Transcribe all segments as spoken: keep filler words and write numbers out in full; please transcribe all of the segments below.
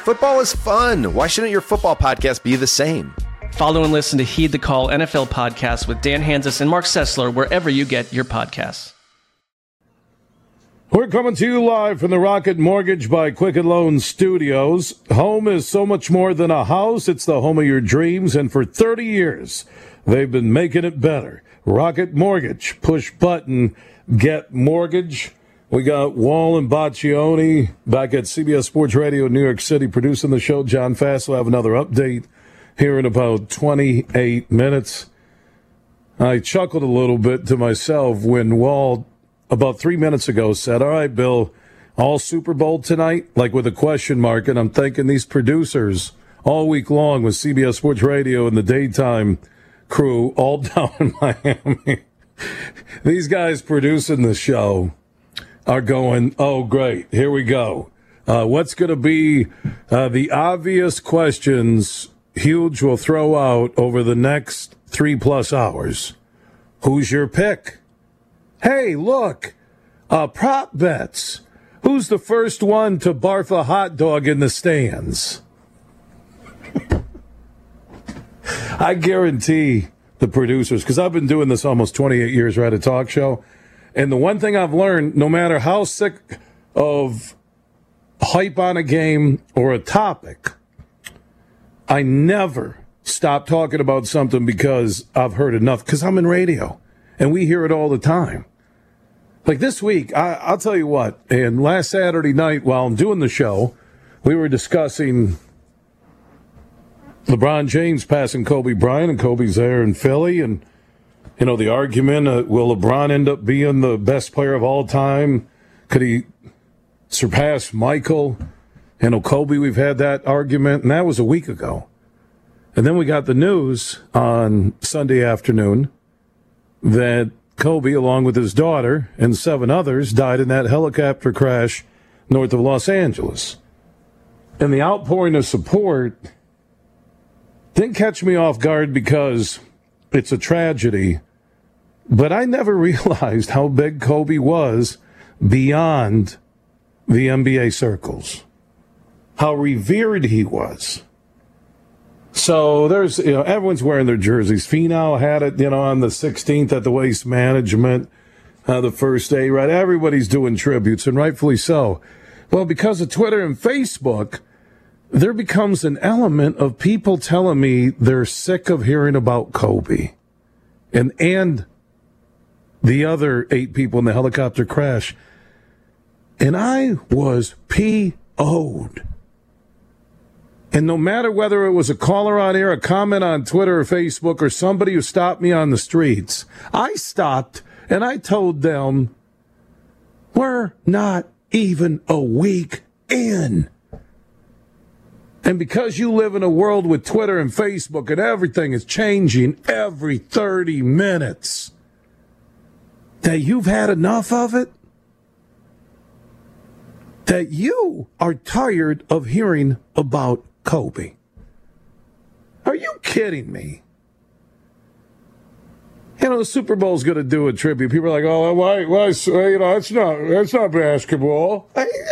Football is fun. Why shouldn't your football podcast be the same? Follow and listen to Heed the Call N F L podcast with Dan Hanzus and Mark Sessler wherever you get your podcasts. We're coming to you live from the Rocket Mortgage by Quicken Loans Studios. Home is so much more than a house. It's the home of your dreams, and for thirty years, they've been making it better. Rocket Mortgage. Push button, get mortgage. We got Wall and Baccioni back at C B S Sports Radio in New York City producing the show. John Fass will have another update here in about twenty-eight minutes. I chuckled a little bit to myself when Wall, about three minutes ago, said, all right, Bill, all Super Bowl tonight? Like with a question mark. And I'm thinking these producers all week long with C B S Sports Radio and the daytime crew all down in Miami. These guys producing the show are going, oh, great, here we go. Uh, what's going to be uh, the obvious questions Huge will throw out over the next three-plus hours? Who's your pick? Hey, look, uh, prop bets. Who's the first one to barf a hot dog in the stands? I guarantee the producers, because I've been doing this almost twenty-eight years, right, a talk show, and the one thing I've learned, no matter how sick of hype on a game or a topic, I never stop talking about something because I've heard enough, because I'm in radio, and we hear it all the time. Like this week, I, I'll tell you what, and last Saturday night while I'm doing the show, we were discussing LeBron James passing Kobe Bryant, and Kobe's there in Philly, and, you know, the argument, uh, will LeBron end up being the best player of all time? Could he surpass Michael? You know, Kobe, we've had that argument, and that was a week ago. And then we got the news on Sunday afternoon that Kobe, along with his daughter and seven others, died in that helicopter crash north of Los Angeles. And the outpouring of support didn't catch me off guard because it's a tragedy, but I never realized how big Kobe was beyond the N B A circles, how revered he was. So there's, you know, everyone's wearing their jerseys. Finau had it, you know, on the sixteenth at the Waste Management, uh, the first day, right? Everybody's doing tributes, and rightfully so. Well, because of Twitter and Facebook, there becomes an element of people telling me they're sick of hearing about Kobe and and the other eight people in the helicopter crash. And I was P O'd. And no matter whether it was a caller on air, a comment on Twitter or Facebook, or somebody who stopped me on the streets, I stopped and I told them, we're not even a week in. And because you live in a world with Twitter and Facebook and everything is changing every thirty minutes, that you've had enough of it, that you are tired of hearing about Kobe. Are you kidding me? You know, the Super Bowl's going to do a tribute. People are like, oh, why, why, you know, that's not, that's not basketball.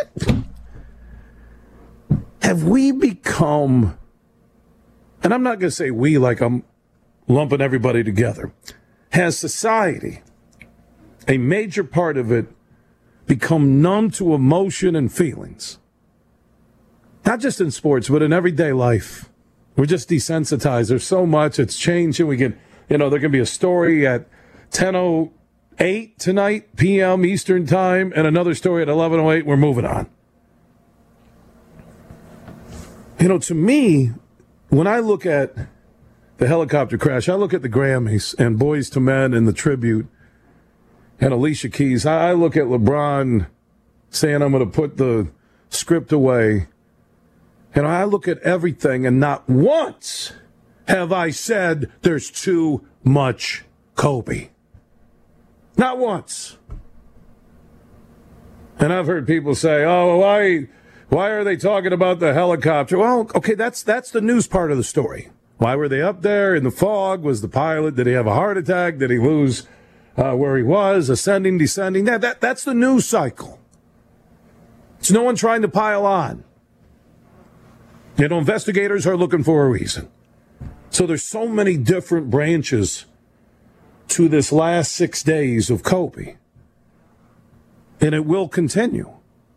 Have we become, and I'm not going to say we like I'm lumping everybody together, has society, a major part of it, become numb to emotion and feelings? Not just in sports, but in everyday life. We're just desensitized. There's so much. It's changing. We can, you know, there can be a story at ten oh eight tonight, P M Eastern Time, and another story at eleven oh eight. We're moving on. You know, to me, when I look at the helicopter crash, I look at the Grammys and Boys to Men and the tribute and Alicia Keys. I look at LeBron saying, I'm going to put the script away. And I look at everything, and not once have I said there's too much Kobe. Not once. And I've heard people say, oh, why, why are they talking about the helicopter? Well, okay, that's that's the news part of the story. Why were they up there in the fog? Was the pilot, did he have a heart attack? Did he lose uh, where he was? Ascending, descending? That, that That's the news cycle. It's no one trying to pile on. You know, investigators are looking for a reason. So there's so many different branches to this last six days of Kobe. And it will continue.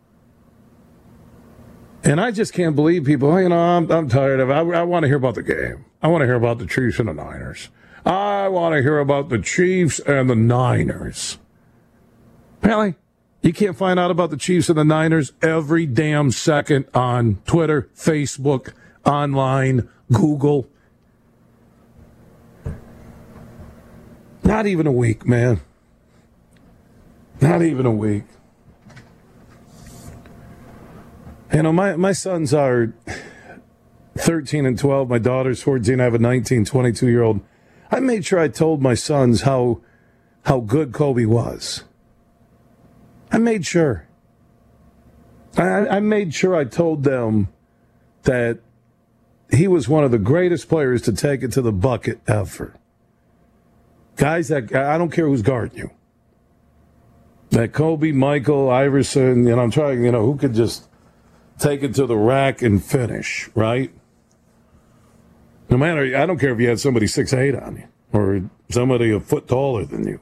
And I just can't believe people, you know, I'm, I'm tired of it. I, I want to hear about the game. I want to hear about the Chiefs and the Niners. I want to hear about the Chiefs and the Niners. Really? You can't find out about the Chiefs and the Niners every damn second on Twitter, Facebook, online, Google. Not even a week, man. Not even a week. You know, my, my sons are thirteen and twelve. My daughter's fourteen. I have a nineteen, twenty-two-year-old. I made sure I told my sons how how good Kobe was. I made sure. I, I made sure I told them that he was one of the greatest players to take it to the bucket ever. Guys, that I don't care who's guarding you. That Kobe, Michael, Iverson, you know, I'm trying, you know, who could just take it to the rack and finish, right? No matter, I don't care if you had somebody six eight on you or somebody a foot taller than you.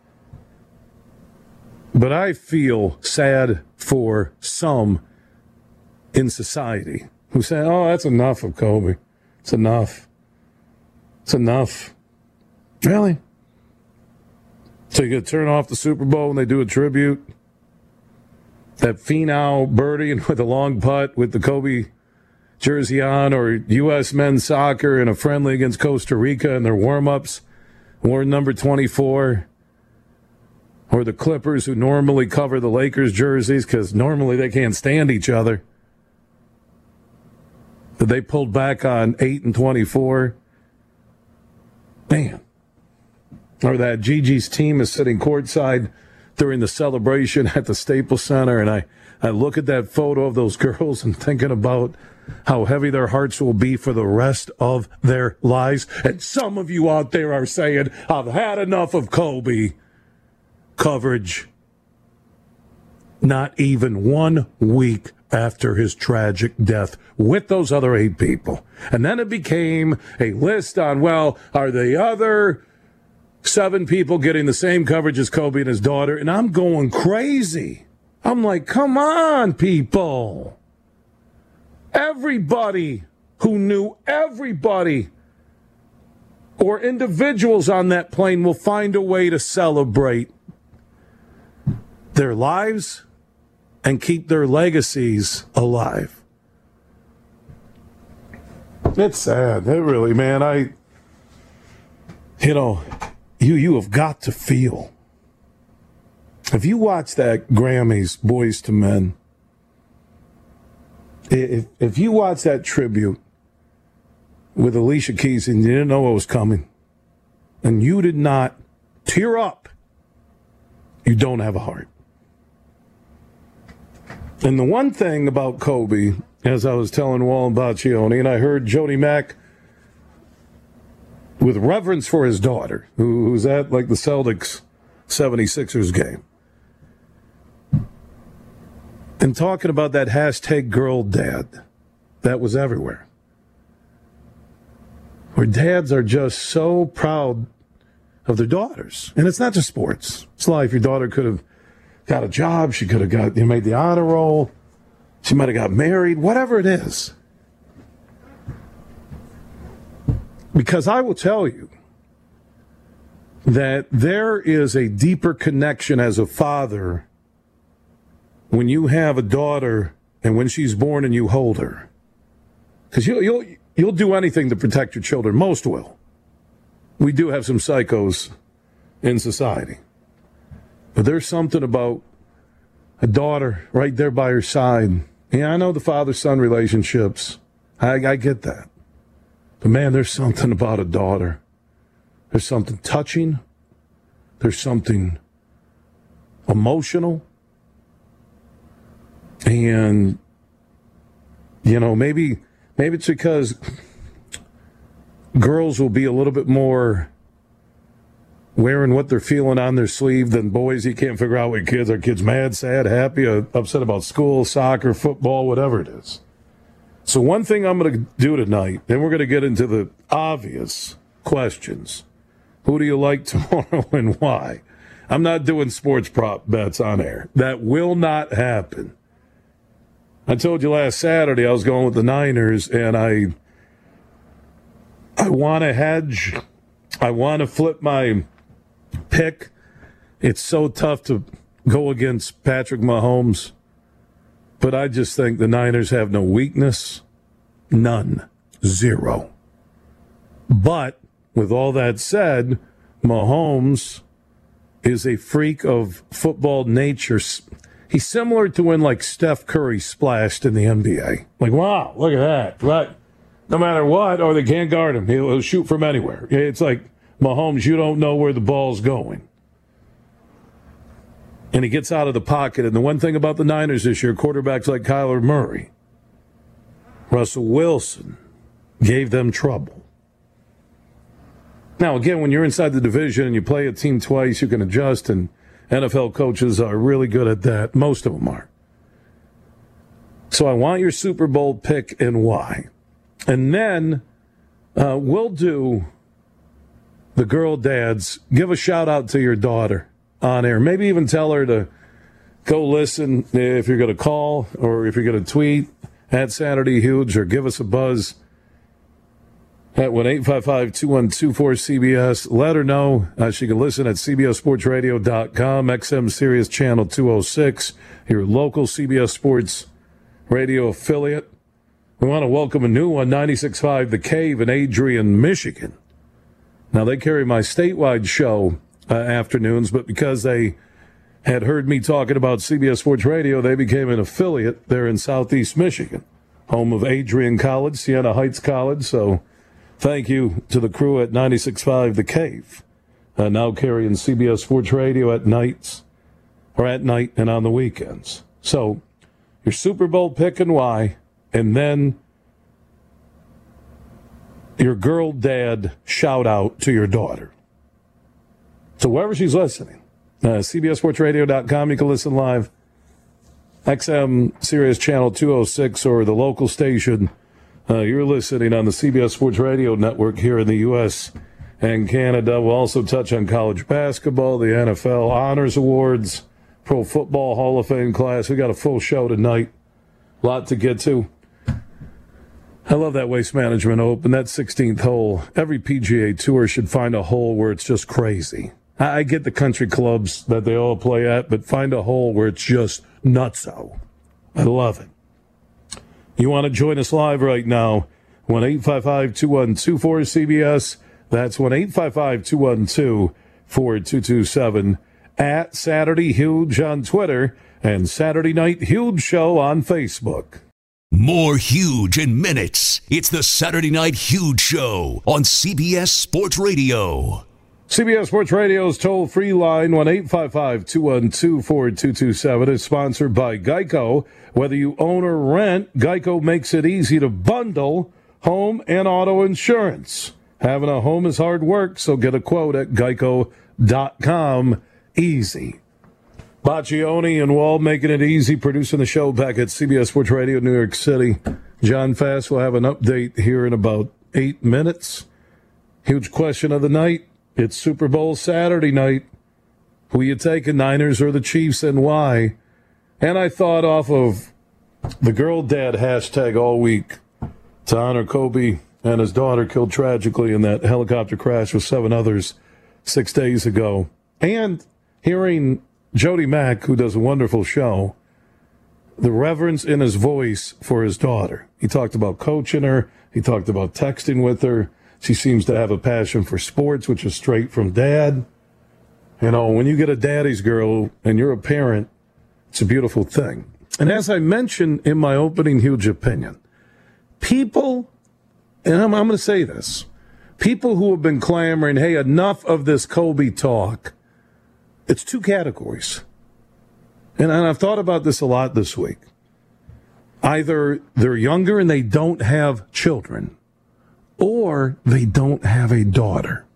But I feel sad for some in society who say, oh, that's enough of Kobe. It's enough. It's enough. Really? So you got to turn off the Super Bowl when they do a tribute? That Finau birdie and with a long putt with the Kobe jersey on, or U S men's soccer in a friendly against Costa Rica in their warm-ups, wore number twenty-four, or the Clippers who normally cover the Lakers jerseys because normally they can't stand each other. But they pulled back on eight and twenty-four. Man. Or that Gigi's team is sitting courtside during the celebration at the Staples Center, and I, I look at that photo of those girls and thinking about how heavy their hearts will be for the rest of their lives. And some of you out there are saying, I've had enough of Kobe coverage. Not even one week after his tragic death with those other eight people. And then it became a list on, well, are the other seven people getting the same coverage as Kobe and his daughter? And I'm going crazy. I'm like, come on, people. Everybody who knew everybody or individuals on that plane will find a way to celebrate their lives and keep their legacies alive. It's sad. It really, man, I, you know, You you have got to feel. If you watch that Grammys, Boys to Men, if if you watch that tribute with Alicia Keys and you didn't know what was coming, and you did not tear up, you don't have a heart. And the one thing about Kobe, as I was telling Wall and Baccioni, and I heard Jody Mack, with reverence for his daughter, who, who's at like the Celtics seventy-sixers game, and talking about that hashtag girl dad that was everywhere. Where dads are just so proud of their daughters. And it's not just sports. It's life. Your daughter could have got a job. She could have got, you know, made the honor roll. She might have got married. Whatever it is. Because I will tell you that there is a deeper connection as a father when you have a daughter and when she's born and you hold her. Because you'll, you'll, you'll do anything to protect your children. Most will. We do have some psychos in society. But there's something about a daughter right there by her side. Yeah, I know the father-son relationships. I, I get that. But, man, there's something about a daughter. There's something touching. There's something emotional. And, you know, maybe maybe it's because girls will be a little bit more wearing what they're feeling on their sleeve than boys. You can't figure out what kids are. Kids mad, sad, happy, uh, upset about school, soccer, football, whatever it is. So one thing I'm going to do tonight, then we're going to get into the obvious questions. Who do you like tomorrow and why? I'm not doing sports prop bets on air. That will not happen. I told you last Saturday I was going with the Niners, and I I want to hedge. I want to flip my pick. It's so tough to go against Patrick Mahomes. But I just think the Niners have no weakness. None. Zero. But with all that said, Mahomes is a freak of football nature. He's similar to when, like, Steph Curry splashed in the N B A. Like, wow, look at that. Right? No matter what, or they can't guard him. He'll, he'll shoot from anywhere. It's like, Mahomes, you don't know where the ball's going. And he gets out of the pocket. And the one thing about the Niners this year, quarterbacks like Kyler Murray, Russell Wilson, gave them trouble. Now, again, when you're inside the division and you play a team twice, you can adjust, and N F L coaches are really good at that. Most of them are. So I want your Super Bowl pick and why. And then uh, we'll do the girl dads. Give a shout out to your daughter on air. Maybe even tell her to go listen if you're going to call or if you're going to tweet at Saturday Huge, or give us a buzz at one eight five five, two one two, four C B S. Let her know uh, she can listen at C B S Sports Radio dot com, X M Sirius Channel two oh six, your local C B S Sports Radio affiliate. We want to welcome a new one, ninety-six point five The Cave in Adrian, Michigan. Now, they carry my statewide show uh, afternoons, but because they had heard me talking about C B S Sports Radio, they became an affiliate there in Southeast Michigan, home of Adrian College, Siena Heights College. So thank you to the crew at ninety-six point five The Cave, uh, now carrying C B S Sports Radio at nights, or at night and on the weekends. So your Super Bowl pick and why, and then your girl dad shout out to your daughter. So wherever she's listening, uh, C B S Sports Radio dot com, you can listen live, X M Sirius Channel two oh six, or the local station. Uh, you're listening on the C B S Sports Radio Network here in the U S and Canada. We'll also touch on college basketball, the N F L Honors Awards, Pro Football Hall of Fame class. We got a full show tonight. A lot to get to. I love that Waste Management Open, that sixteenth hole. Every P G A Tour should find a hole where it's just crazy. I get the country clubs that they all play at, but find a hole where it's just nutso. I love it. You want to join us live right now, one eight five five, two one two, four C B S. That's one eight five five, two one two, four two two seven. At Saturday Huge on Twitter and Saturday Night Huge Show on Facebook. More Huge in minutes. It's the Saturday Night Huge Show on C B S Sports Radio. C B S Sports Radio's toll-free line, one eight five five, two one two, four two two seven, is sponsored by Geico. Whether you own or rent, Geico makes it easy to bundle home and auto insurance. Having a home is hard work, so get a quote at geico dot com. Easy. Baccioni and Wall making it easy, producing the show back at C B S Sports Radio, New York City. John Fass will have an update here in about eight minutes. Huge question of the night. It's Super Bowl Saturday night. Who you taking, Niners or the Chiefs, and why? And I thought off of the girl dad hashtag all week to honor Kobe and his daughter killed tragically in that helicopter crash with seven others six days ago. And hearing Jody Mack, who does a wonderful show, the reverence in his voice for his daughter. He talked about coaching her. He talked about texting with her. She seems to have a passion for sports, which is straight from dad. You know, when you get a daddy's girl and you're a parent, it's a beautiful thing. And as I mentioned in my opening Huge opinion, people, and I'm, I'm going to say this, people who have been clamoring, hey, enough of this Kobe talk, it's two categories. And, and I've thought about this a lot this week. Either they're younger and they don't have children, or they don't have a daughter.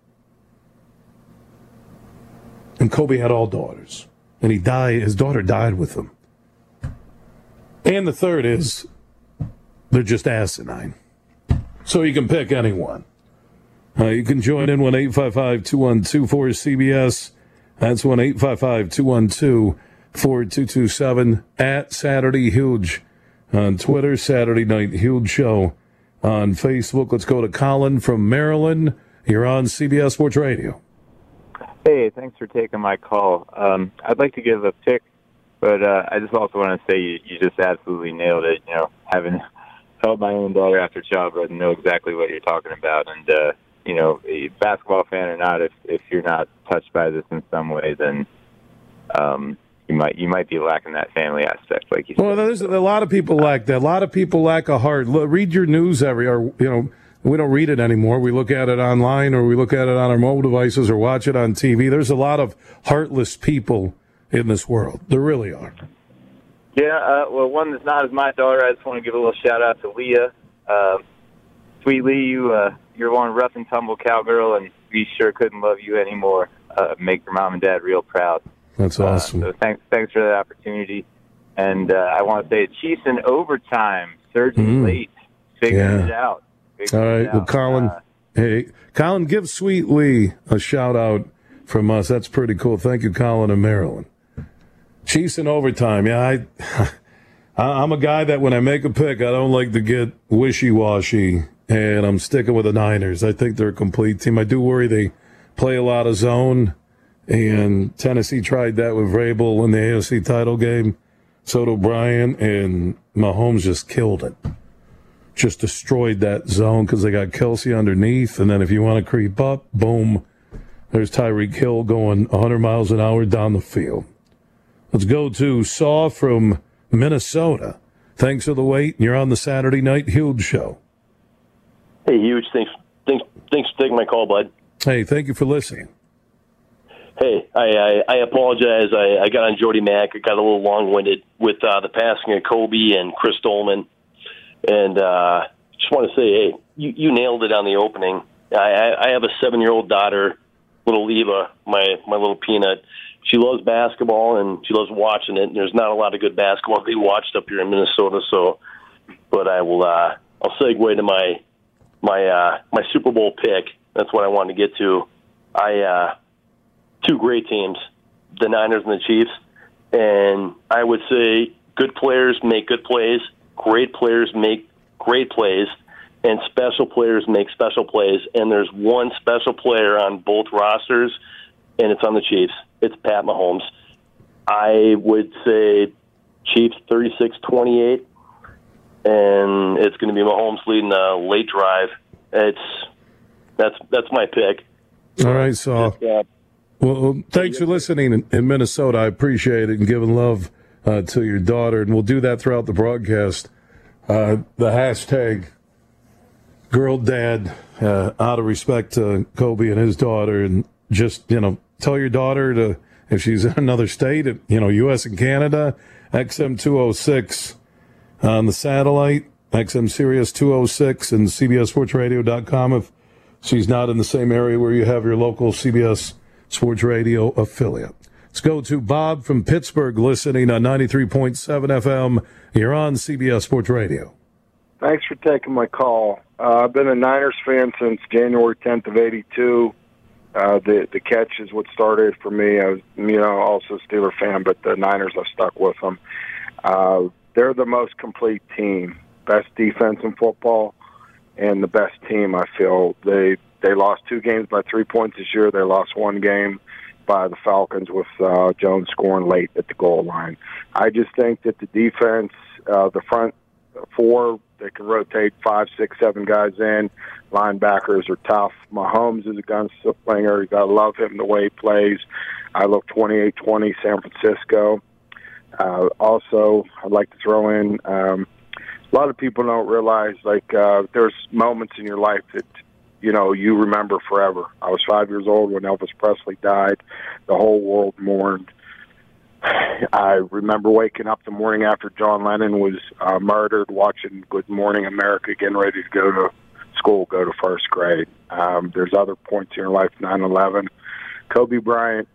And Kobe had all daughters. And he died, his daughter died with him. And the third is they're just asinine. So you can pick anyone. Uh, you can join in one eight five five, two one two, four C B S. That's one eight five five, two one two, four two two seven. At Saturday Huge on Twitter, Saturday Night Huge Show on Facebook. Let's go to Colin from Maryland. You're on C B S Sports Radio. Hey, thanks for taking my call. Um, I'd like to give a pick, but uh, I just also want to say you, you just absolutely nailed it. You know, having held my own daughter after childbirth, and know exactly what you're talking about. And uh, you know, a basketball fan or not, if if you're not touched by this in some way, then um, you might you might be lacking that family aspect, like you said. Well, there's a lot of people lack that. A lot of people lack a heart. Look, read your news every, or you know. We don't read it anymore. We look at it online, or we look at it on our mobile devices, or watch it on T V. There's a lot of heartless people in this world. There really are. Yeah, uh, well, one that's not as my daughter, I just want to give a little shout-out to Leah. Uh, sweet Lee, you, uh, you're one rough and tumble cowgirl, and we sure couldn't love you anymore. Uh, make your mom and dad real proud. That's awesome. Uh, so thanks, thanks for that opportunity. And uh, I want to say Chiefs in overtime, surging mm. late, figuring yeah. it out. All right, well, Colin, uh, hey, Colin, give Sweet Lee a shout-out from us. That's pretty cool. Thank you, Colin in Maryland. Chiefs in overtime. Yeah, I, I'm a guy that when I make a pick, I don't like to get wishy-washy, and I'm sticking with the Niners. I think they're a complete team. I do worry they play a lot of zone, and Tennessee tried that with Vrabel in the A F C title game. So did O'Brien, and Mahomes just killed it. Just destroyed that zone because they got Kelsey underneath, and then if you want to creep up, boom, there's Tyreek Hill going one hundred miles an hour down the field. Let's go to Saw from Minnesota. Thanks for the wait. You're on the Saturday Night Huge Show. Hey, Huge. Thanks, thanks, thanks for taking my call, bud. Hey, thank you for listening. Hey, I, I, I apologize. I, I got on Jody Mack. I got a little long-winded with uh, the passing of Kobe and Chris Dolman. And uh, just want to say, hey, you, you nailed it on the opening. I, I have a seven-year-old daughter, little Eva, my, my little peanut. She loves basketball, and she loves watching it. And there's not a lot of good basketball to be watched up here in Minnesota. So, but I will. Uh, I'll segue to my my uh, my Super Bowl pick. That's what I wanted to get to. I uh, two great teams, the Niners and the Chiefs, and I would say good players make good plays. Great players make great plays, and special players make special plays. And there's one special player on both rosters, and it's on the Chiefs. It's Pat Mahomes. I would say Chiefs thirty-six twenty-eight, and it's going to be Mahomes leading a late drive. It's that's that's my pick. All right, so uh, well, thanks for listening in, in Minnesota. I appreciate it and giving love uh, to your daughter, and we'll do that throughout the broadcast. Uh, the hashtag girl dad, uh, out of respect to Kobe and his daughter, and just, you know, tell your daughter to, if she's in another state, you know, U S and Canada, X M two oh six on the satellite, X M Sirius two oh six, and C B S Sports Radio dot com if she's not in the same area where you have your local C B S Sports Radio affiliate. Let's go to Bob from Pittsburgh listening on ninety-three point seven F M. You're on C B S Sports Radio. Thanks for taking my call. Uh, I've been a Niners fan since January tenth of eighty-two. Uh, the the catch is what started for me. I was, you know, also a Steeler fan, but the Niners, I've stuck with them. Uh, they're the most complete team, best defense in football, and the best team. I feel they they lost two games by three points this year. They lost one game by the Falcons with uh, Jones scoring late at the goal line. I just think that the defense, uh, the front four, they can rotate five, six, seven guys in. Linebackers are tough. Mahomes is a gunslinger. You got to love him the way he plays. I look twenty-eight twenty San Francisco. Uh, also, I'd like to throw in, um, a lot of people don't realize, like, uh, there's moments in your life that, you know, you remember forever. I was five years old when Elvis Presley died. The whole world mourned. I remember waking up the morning after John Lennon was uh, murdered, watching Good Morning America, getting ready to go to school, go to first grade. Um, there's other points in your life, nine eleven. Kobe Bryant,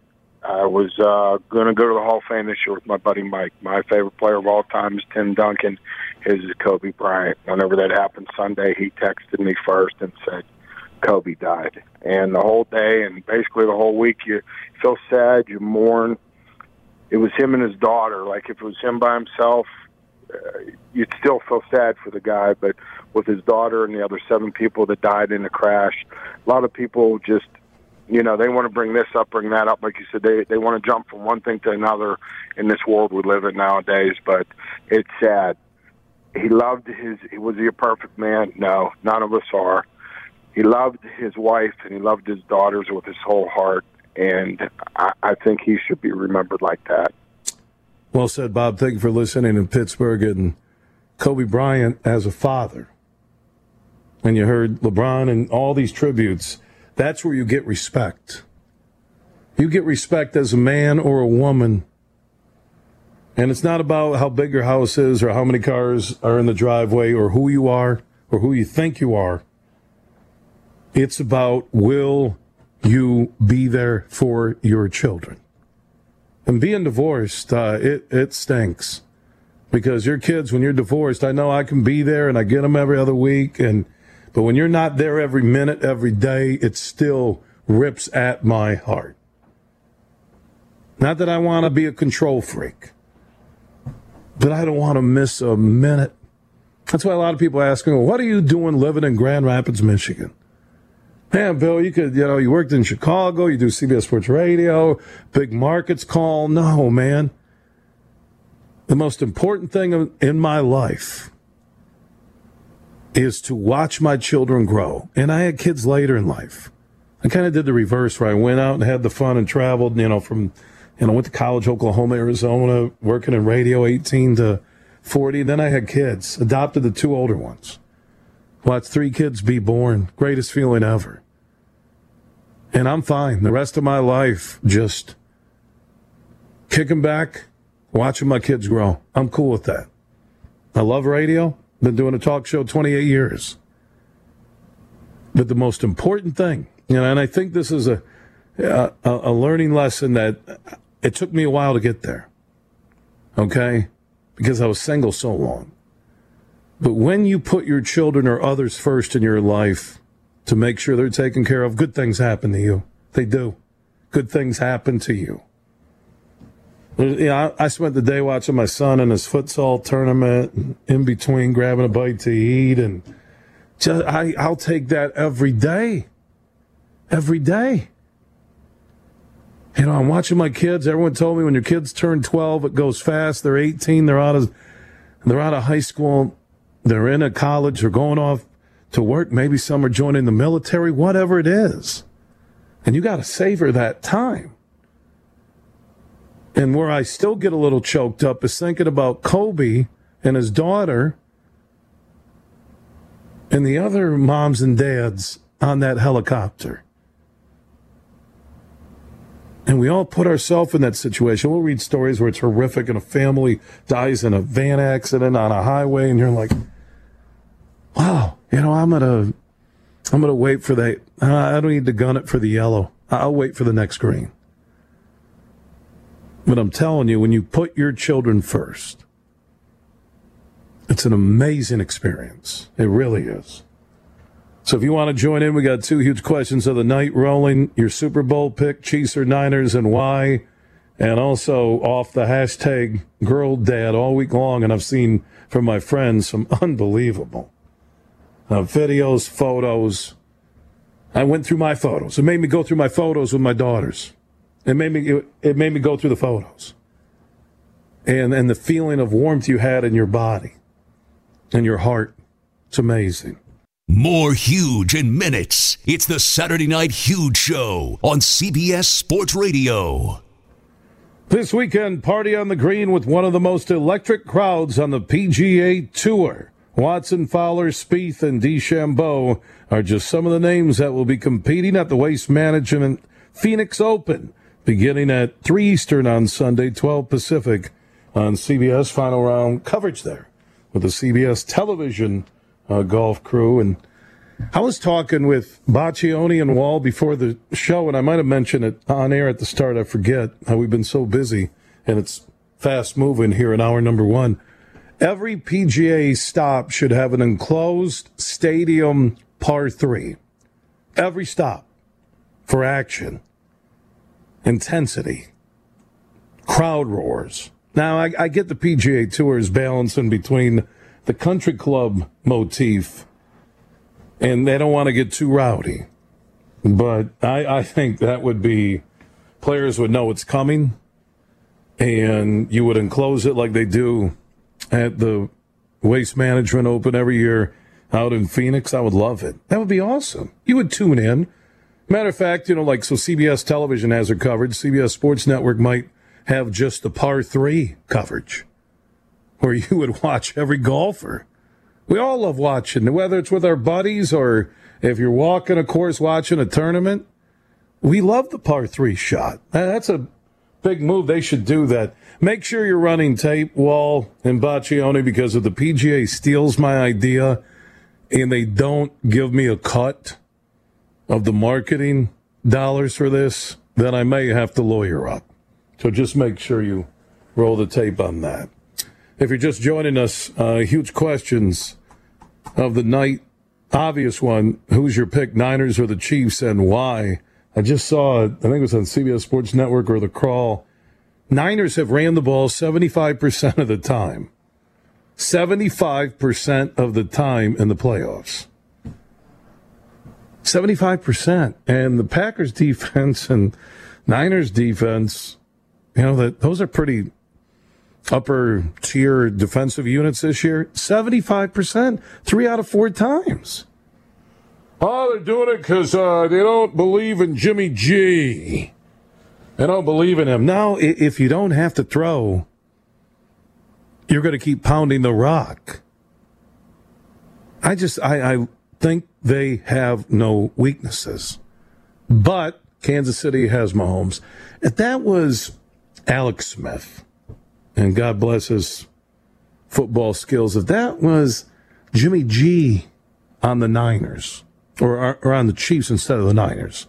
I was uh, going to go to the Hall of Fame this year with my buddy Mike. My favorite player of all time is Tim Duncan. His is Kobe Bryant. Whenever that happened Sunday, he texted me first and said, Kobe died. And the whole day and basically the whole week, you feel sad, you mourn. It was him and his daughter. Like, if it was him by himself, uh, you'd still feel sad for the guy. But with his daughter and the other seven people that died in the crash, a lot of people just, you know, they want to bring this up, bring that up. Like you said, they they want to jump from one thing to another in this world we live in nowadays. But it's sad. He loved his, was he a perfect man? No, none of us are. He loved his wife and he loved his daughters with his whole heart. And I, I think he should be remembered like that. Well said, Bob. Thank you for listening in Pittsburgh. And Kobe Bryant as a father. And you heard LeBron and all these tributes. That's where you get respect. You get respect as a man or a woman. And it's not about how big your house is or how many cars are in the driveway or who you are or who you think you are. It's about, will you be there for your children? And being divorced, uh, it, it stinks. Because your kids, when you're divorced, I know I can be there and I get them every other week. And but when you're not there every minute, every day, it still rips at my heart. Not that I want to be a control freak, but I don't want to miss a minute. That's why a lot of people ask me, well, what are you doing living in Grand Rapids, Michigan? Man, Bill, you could, you know, you worked in Chicago, you do C B S Sports Radio, big markets call. No, man. The most important thing in my life is to watch my children grow. And I had kids later in life. I kind of did the reverse where I went out and had the fun and traveled, you know, from, you know, went to college, Oklahoma, Arizona, working in radio, eighteen to forty. Then I had kids, adopted the two older ones. Watched three kids be born. Greatest feeling ever. And I'm fine. The rest of my life, just kicking back, watching my kids grow. I'm cool with that. I love radio. Been doing a talk show twenty-eight years. But the most important thing, you know, and I think this is a, a a learning lesson that it took me a while to get there. Okay? Because I was single so long. But when you put your children or others first in your life to make sure they're taken care of, good things happen to you. They do. Good things happen to you. You know, I, I spent the day watching my son in his futsal tournament, and in between grabbing a bite to eat, and just, I, I'll take that every day. Every day. You know, I'm watching my kids. Everyone told me when your kids turn twelve, it goes fast. They're eighteen. They're out of, they're out of high school. They're in a college. They're going off to work. Maybe some are joining the military, whatever it is. And you got to savor that time. And where I still get a little choked up is thinking about Kobe and his daughter and the other moms and dads on that helicopter. And we all put ourselves in that situation. We'll read stories where it's horrific and a family dies in a van accident on a highway, and you're like, wow, you know, I'm gonna, I'm gonna wait for that. I don't need to gun it for the yellow. I'll wait for the next green. But I'm telling you, when you put your children first, it's an amazing experience. It really is. So if you want to join in, we got two huge questions of the night rolling. Your Super Bowl pick, Chiefs or Niners, and why. And also off the hashtag Girl Dad all week long. And I've seen from my friends some unbelievable uh, videos, photos. I went through my photos. It made me go through my photos with my daughters. It made me it, it made me go through the photos. And and the feeling of warmth you had in your body and your heart. It's amazing. More Huge in minutes. It's the Saturday Night Huge Show on C B S Sports Radio. This weekend, party on the green with one of the most electric crowds on the P G A Tour. Watson, Fowler, Spieth, and DeChambeau are just some of the names that will be competing at the Waste Management Phoenix Open, beginning at three Eastern on Sunday, twelve Pacific on C B S. Final round coverage there with the C B S television uh, golf crew. And I was talking with Baccioni and Wall before the show, and I might have mentioned it on air at the start. I forget how we've been so busy, and it's fast moving here in hour number one. Every P G A stop should have an enclosed stadium par three. Every stop for action, intensity, crowd roars. Now, I, I get the P G A Tour is balancing between the country club motif, and they don't want to get too rowdy. But I, I think that would be, players would know it's coming, and you would enclose it like they do at the Waste Management Open every year out in Phoenix. I would love it. That would be awesome. You would tune in. Matter of fact, you know, like, so C B S Television has it covered. C B S Sports Network might have just the par three coverage, where you would watch every golfer. We all love watching, whether it's with our buddies or if you're walking a course watching a tournament. We love the par three shot. That's a big move. They should do that. Make sure you're running tape, Wall and Baccioni, because if the P G A steals my idea and they don't give me a cut of the marketing dollars for this, then I may have to lawyer up. So just make sure you roll the tape on that. If you're just joining us, uh, huge questions of the night. Obvious one, who's your pick, Niners or the Chiefs, and why? I just saw, I think it was on C B S Sports Network or The Crawl, Niners have ran the ball seventy-five percent of the time. seventy-five percent of the time in the playoffs. seventy-five percent. And the Packers defense and Niners defense, you know, that those are pretty upper tier defensive units this year. seventy-five percent, three out of four times. Oh, they're doing it because uh, they don't believe in Jimmy G. They don't believe in him. Now, if you don't have to throw, you're going to keep pounding the rock. I just, I, I think they have no weaknesses. But Kansas City has Mahomes. If that was Alex Smith, and God bless his football skills, if that was Jimmy G on the Niners, or, or on the Chiefs instead of the Niners,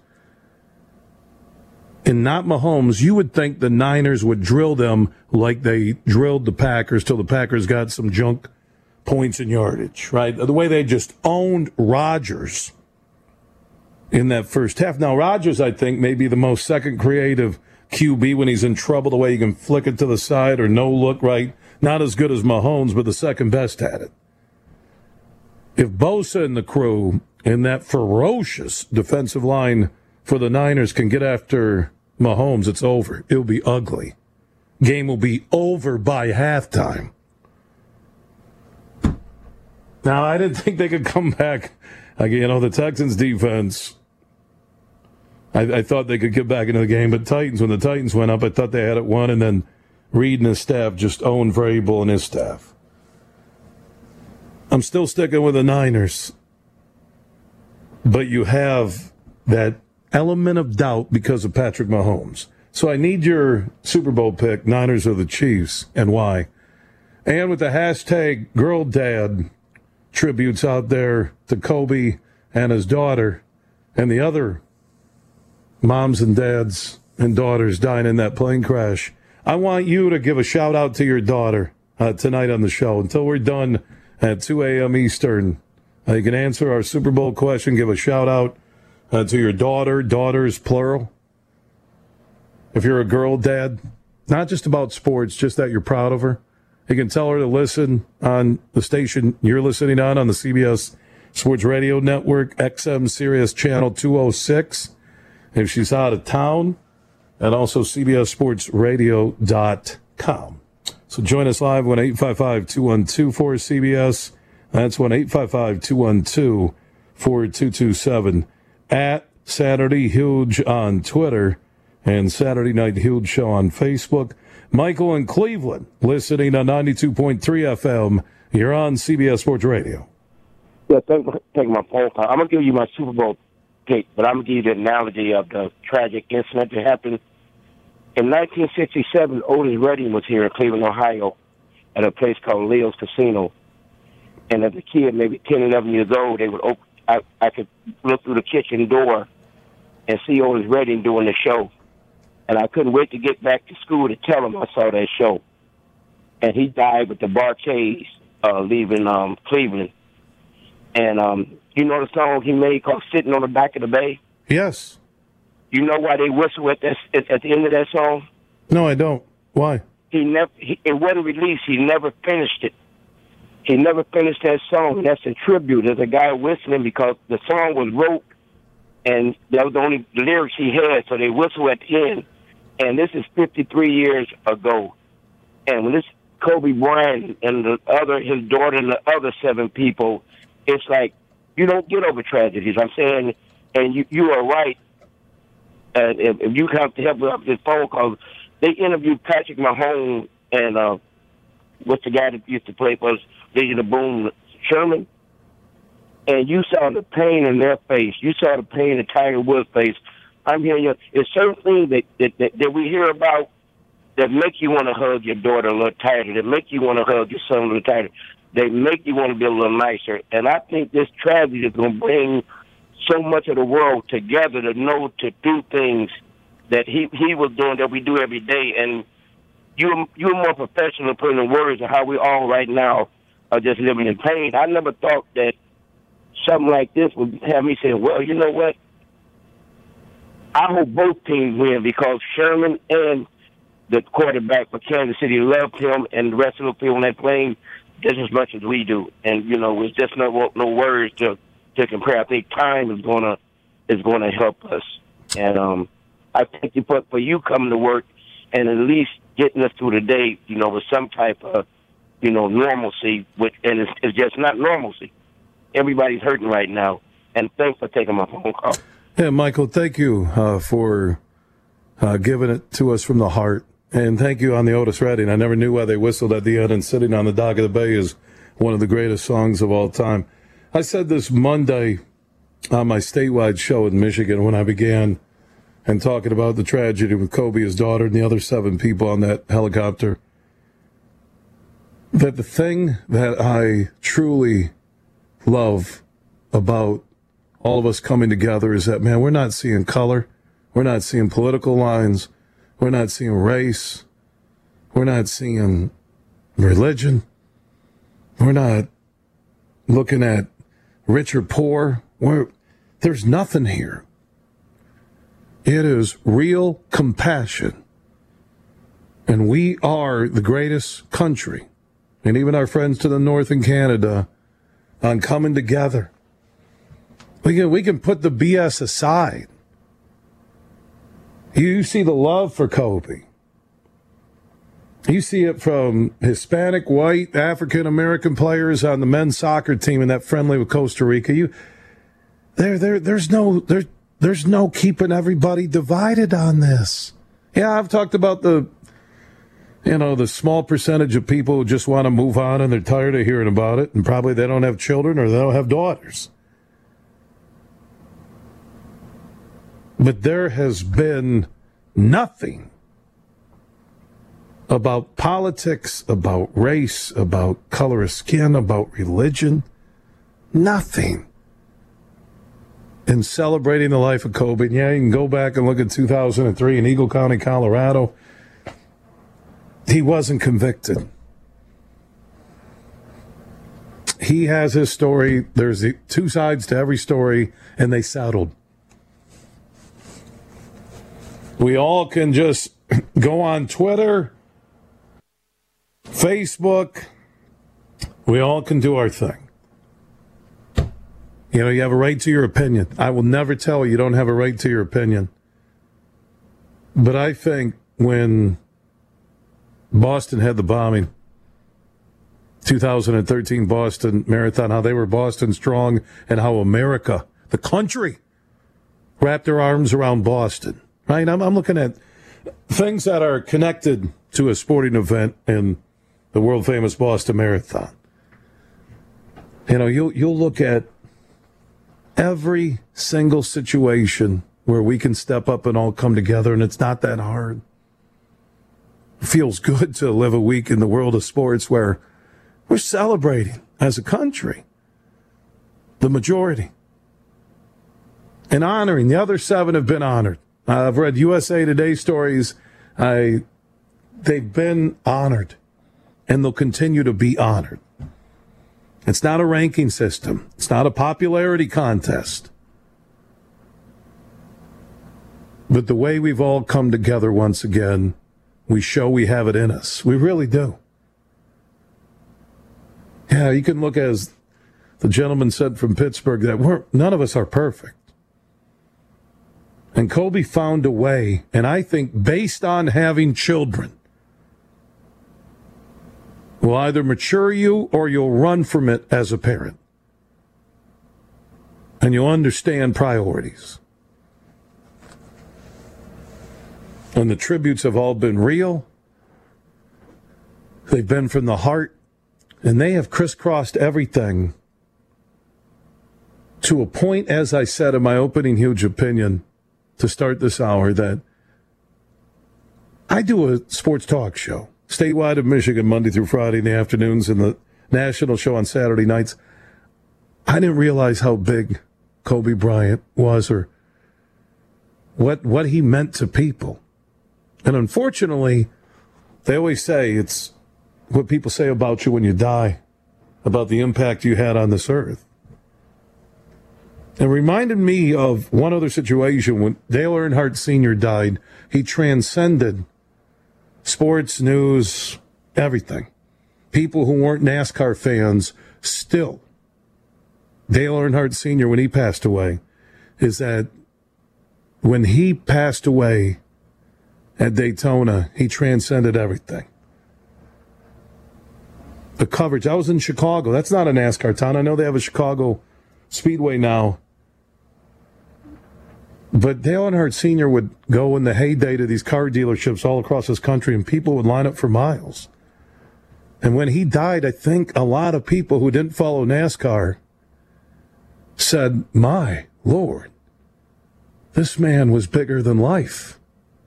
and not Mahomes, you would think the Niners would drill them like they drilled the Packers till the Packers got some junk points and yardage, right? The way they just owned Rodgers in that first half. Now, Rodgers, I think, may be the most second creative Q B when he's in trouble, the way he can flick it to the side or no look right. Not as good as Mahomes, but the second best at it. If Bosa and the crew in that ferocious defensive line for the Niners can get after Mahomes, it's over. It'll be ugly. Game will be over by halftime. Now, I didn't think they could come back. Like, you know, the Texans defense, I, I thought they could get back into the game. But Titans, when the Titans went up, I thought they had it won. And then Reed and his staff just owned Vrabel and his staff. I'm still sticking with the Niners. But you have that element of doubt because of Patrick Mahomes. So I need your Super Bowl pick, Niners or the Chiefs, and why. And with the hashtag Girl Dad tributes out there to Kobe and his daughter and the other moms and dads and daughters dying in that plane crash, I want you to give a shout out to your daughter uh, tonight on the show. Until we're done at two a.m. Eastern, uh, you can answer our Super Bowl question, give a shout out uh, to your daughter, daughters plural. If you're a girl dad, not just about sports, just that you're proud of her. You can tell her to listen on the station you're listening on, on the C B S Sports Radio Network, X M Sirius Channel two oh six. If she's out of town, and also C B S Sports Radio dot com. So join us live, one eight five five, two one two, four C B S. That's one eight five five, two one two, four two two seven. At Saturday Huge on Twitter and Saturday Night Huge Show on Facebook. Michael in Cleveland, listening on ninety-two point three F M. You're on C B S Sports Radio. Yeah, thank you for taking my phone call. I'm going to give you my Super Bowl pick, but I'm going to give you the analogy of the tragic incident that happened. In nineteen sixty-seven, Otis Redding was here in Cleveland, Ohio, at a place called Leo's Casino. And as a kid, maybe ten, eleven years old, they would op- I, I could look through the kitchen door and see Otis Redding doing the show. And I couldn't wait to get back to school to tell him I saw that show. And he died with the Bar-Kays uh, leaving um, Cleveland. And um, you know the song he made called Sitting on the Back of the Bay? Yes. You know why they whistle at, that, at the end of that song? No, I don't. Why? He never. He, it wasn't released. He never finished it. He never finished that song. That's a tribute. There's a guy whistling because the song was wrote, and that was the only lyrics he had, so they whistle at the end. And this is fifty-three years ago. And when this Kobe Bryant and the other, his daughter and the other seven people, it's like you don't get over tragedies. I'm saying, and you you are right. Uh, if, if you have to help me up this phone call, they interviewed Patrick Mahomes and uh, what's the guy that used to play for us, Vision of Boom, Sherman, and you saw the pain in their face. You saw the pain in Tiger Woods' face. I'm hearing you. It's certain things that, that, that, that we hear about that make you want to hug your daughter a little tighter, that make you want to hug your son a little tighter, they make you want to be a little nicer. And I think this tragedy is going to bring so much of the world together to know to do things that he, he was doing that we do every day. And you, you're more professional in putting in words of how we all right now are just living in pain. I never thought that something like this would have me say, well, you know what? I hope both teams win because Sherman and the quarterback for Kansas City loved him and the rest of the people on that plane just as much as we do. And, you know, it's just no, no words to, to compare. I think time is going to is going to help us. And um, I thank you for, for you coming to work and at least getting us through the day, you know, with some type of, you know, normalcy. Which, and it's, it's just not normalcy. Everybody's hurting right now. And thanks for taking my phone call. Yeah, Michael, thank you uh, for uh, giving it to us from the heart. And thank you on the Otis Redding. I never knew why they whistled at the end, and Sitting on the Dock of the Bay is one of the greatest songs of all time. I said this Monday on my statewide show in Michigan when I began and talking about the tragedy with Kobe, his daughter, and the other seven people on that helicopter, that the thing that I truly love about all of us coming together is that, man, we're not seeing color. We're not seeing political lines. We're not seeing race. We're not seeing religion. We're not looking at rich or poor. We're, there's nothing here. It is real compassion. And we are the greatest country, and even our friends to the north in Canada, on coming together. We can, we can put the B S aside. You see the love for Kobe. You see it from Hispanic, white, African-American players on the men's soccer team in that friendly with Costa Rica. You, there, there, there's no, there, there's no keeping everybody divided on this. Yeah, I've talked about the, you know, the small percentage of people who just want to move on and they're tired of hearing about it, and probably they don't have children or they don't have daughters. But there has been nothing about politics, about race, about color of skin, about religion. Nothing in celebrating the life of Kobe. And yeah, you can go back and look at two thousand three in Eagle County, Colorado. He wasn't convicted. He has his story. There's two sides to every story, and they settled. We all can just go on Twitter, Facebook. We all can do our thing. You know, you have a right to your opinion. I will never tell you you don't have a right to your opinion. But I think when Boston had the bombing, two thousand thirteen Boston Marathon, how they were Boston strong and how America, the country, wrapped their arms around Boston. Right? I'm, I'm looking at things that are connected to a sporting event in the world-famous Boston Marathon. You know, you'll, you'll look at every single situation where we can step up and all come together, and it's not that hard. It feels good to live a week in the world of sports where we're celebrating as a country, the majority. and honoring. The other seven have been honored. Uh, I've read U S A Today stories. I, they've been honored, and they'll continue to be honored. It's not a ranking system. It's not a popularity contest. But the way we've all come together once again, we show we have it in us. We really do. Yeah, you can look, as the gentleman said from Pittsburgh, that we're, none of us are perfect. And Kobe found a way, and I think based on having children, will either mature you or you'll run from it as a parent. And you'll understand priorities. And the tributes have all been real. They've been from the heart. And they have crisscrossed everything to a point, as I said in my opening huge opinion to start this hour, that I do a sports talk show, statewide of Michigan, Monday through Friday in the afternoons, and the national show on Saturday nights. I didn't realize how big Kobe Bryant was, or what what he meant to people. And unfortunately, they always say it's what people say about you when you die, about the impact you had on this earth. It reminded me of one other situation when Dale Earnhardt Senior died. He transcended sports, news, everything. People who weren't NASCAR fans still. Dale Earnhardt Senior, when he passed away, is that when he passed away at Daytona, he transcended everything. The coverage. I was in Chicago. That's not a NASCAR town. I know they have a Chicago Speedway now. But Dale Earnhardt Senior would go in the heyday to these car dealerships all across this country, and people would line up for miles. And when he died, I think a lot of people who didn't follow NASCAR said, my Lord, this man was bigger than life.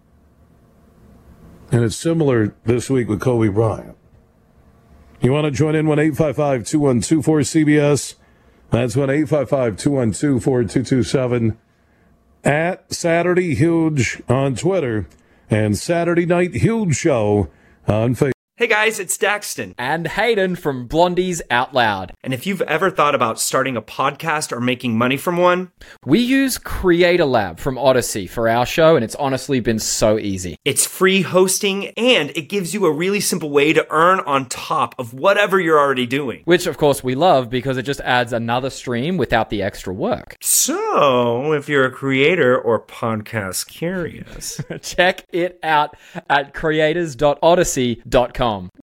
And it's similar this week with Kobe Bryant. You want to join in? one eight five five, two one two, four C B S. That's one eight five five, two one two, four two two seven. At Saturday Huge on Twitter and Saturday Night Huge Show on Facebook. Hey guys, it's Daxton. And Hayden from Blondies Out Loud. And if you've ever thought about starting a podcast or making money from one, we use Creator Lab from Odyssey for our show, and it's honestly been so easy. It's free hosting, and it gives you a really simple way to earn on top of whatever you're already doing. Which, of course, we love because it just adds another stream without the extra work. So, if you're a creator or podcast curious, check it out at creators dot odyssey dot com.